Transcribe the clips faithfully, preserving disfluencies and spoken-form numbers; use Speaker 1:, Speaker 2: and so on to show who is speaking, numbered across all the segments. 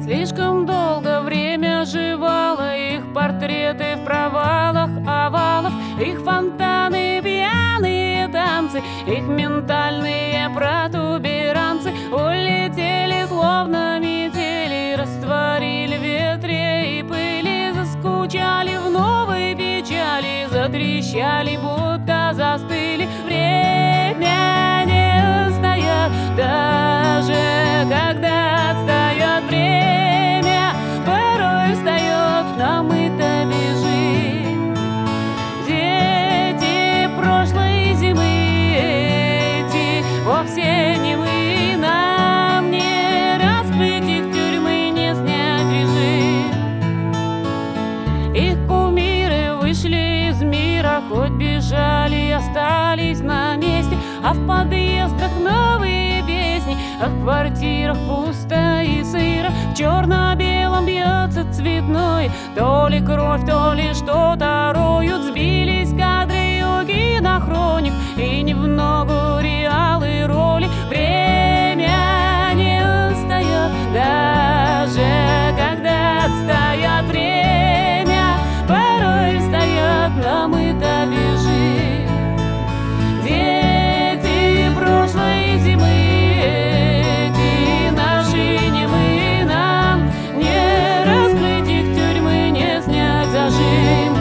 Speaker 1: Слишком долго время жевало их портреты в провалах овалов, их фонтаны, пьяные танцы, их ментальные протуберанцы улетели словно метели, растворили в ветре и пыли, заскучали в новой печали, затрещали, будто застыли. Время не устает, даже когда отстает время, порой встает, но мы-то бежим. Дети прошлой зимы эти вовсе не мы, нам не раскрыть их тюрьмы, не снять режим. Их кумиры вышли из мира, хоть бежали, остались на месте, а в подъездах новые песни, а в квартирах пусто и сыро. В черно-белом бьется цветной, то ли кровь, то ли что-то роют. Сбились кадры йоги на хроник, и не в ногу реалы роли. Время не устает, даже когда отстает время, порой встает, но мы-то бежим. Дети прошлой зимы эти наши не мы, нам не раскрыть их тюрьмы, не снять зажим.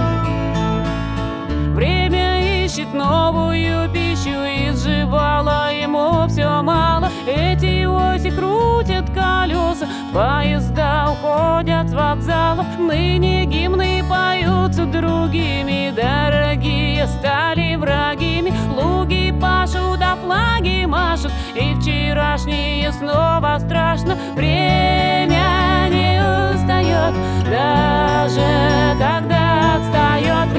Speaker 1: Время ищет новую пищу, изживало ему все мало. Эти оси крутят колеса, поезда уходят с вокзалов. Ныне гимны поются другими, дорогие стали врагими. Луги пашут, а флаги машут, и вчерашнее снова страшно. Время не устает, даже когда отстает